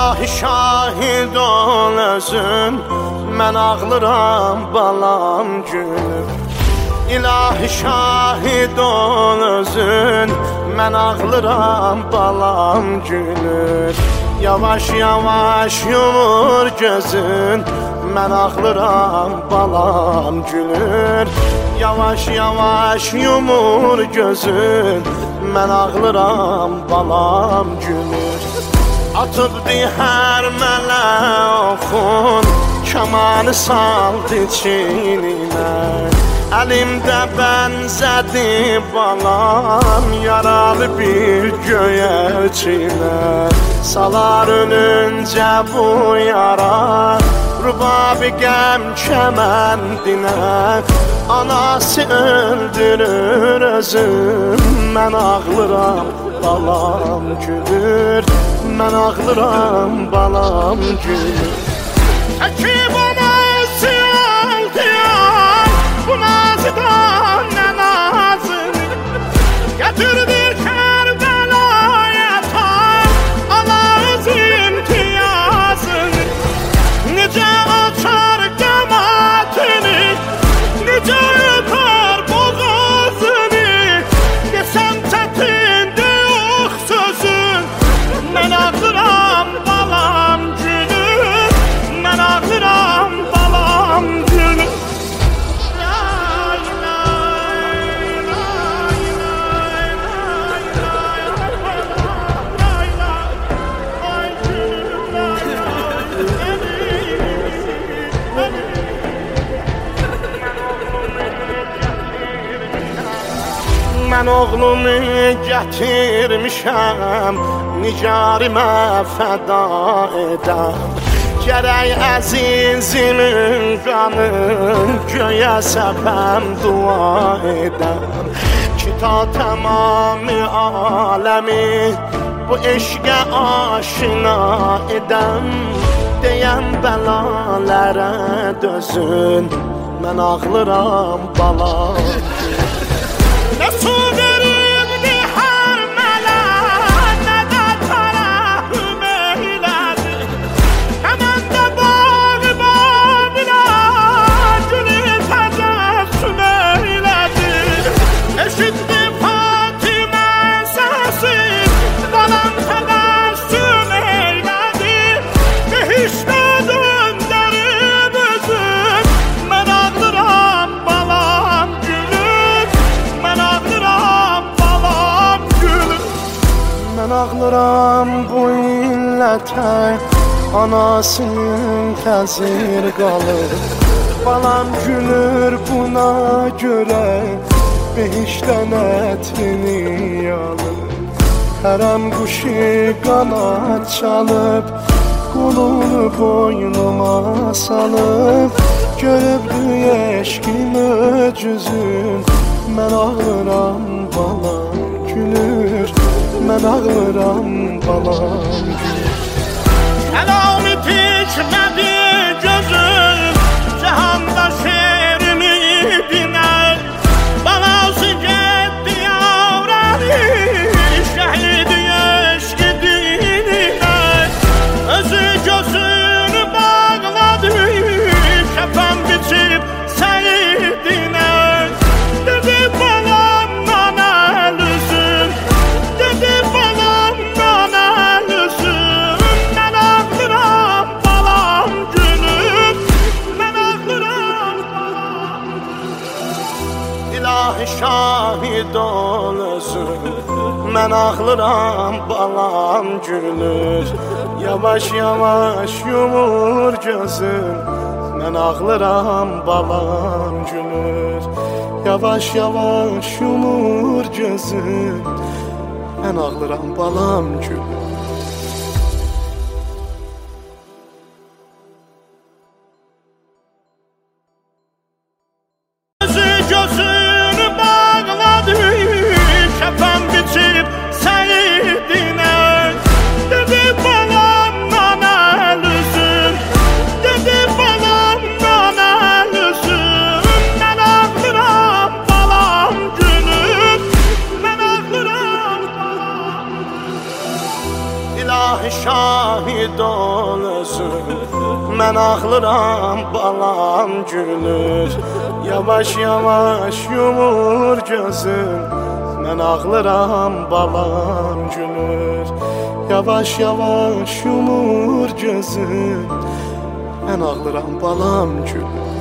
İlahi şahid ol özün, mən ağlıram balam gülüm. İlahi şahid ol özün, mən ağlıram balam gülür. Yavaş yavaş yumur gözün, mən ağlıram balam gülür. Yavaş yavaş yumur gözün, mən ağlıram balam gülür. Atıbdı hər mələ oxun, kamanı saldı çiynimə. Əlimdə bənzədi balam, yaralı bir göyərçinə. Salar ölüncə bu yara, rubabi qəm kəməndinə. Anası öldürür özüm, mən ağlıram balam gülür. Mən ağlıram balam gülür. Əkib ona siyal diyar, bu nazıdan nə nazını gətirdir Kərbəlaya tar, ala öz imtiyazını. Necə açar qəmatını, necə yutar boğazını. Desəm çətindir yox sözün, mən ağlıram balam gülür. Mən ağlıram balam gülür. Mən oğlumu gətirmişəm, nigarimə fəda edəm. Gərək əzizimin qanın göyə səpəm, dua edəm. Ki ta təmami aləmi bu eşqə aşina edəm. Deyəm bəlalərə dözün, mən ağlıram balam. Nə su veribdi hər mələ, nə də tərəhüm eylədi. Həmən də bağı babilə, gülü təbəssüm eylədi. Eşitdi Fatimə səsi, balam təbəssüm eylədi. Behiştə döndərib özün, mən ağlıram balam gülür. Mən ağlıram bu illətə, anasının təsir qalır. Balam gülür buna görə, behişdən ətini alır. Hərəm quşu qanad çalıb, qolunu boynuma salıb. Görübdü eşqim öcüzün, mən ağlıram balam gülür. Mən ağlıram balam gülür. Kəlami tikmədi gözüm, cəhanda şeirimi dinər. Balası getdi yavrəni, şəhidi eşqi dinlə. Özü gözünü bağladı, kəfən biçib səyidinə. Dedi balamdan əlüzün, dedi balamdan əlüzün. Mən ağlıram balam gülür, mən ağlıram balam. İlahi şahid ol özün, mən ağlıram balam gülür. Yavaş yavaş yumur gözün, mən ağlıram balam gülür. Yavaş yavaş yumur gözün, mən ağlıram balam gülür. Özü gözünü bağladı, kəfən biçib səyidinə. Dedi balamdan əlüzün, dedi balamdan əlüzün. Mən ağlıram balam gülür, mən ağlıram balam. İlahi şahid ol özün. Mən ağlıram balam gülür. Yavaş yavaş yumur gözün. Mən ağlıram balam gülür. Yavaş yavaş yumur gözün. Mən ağlıram balam gülür.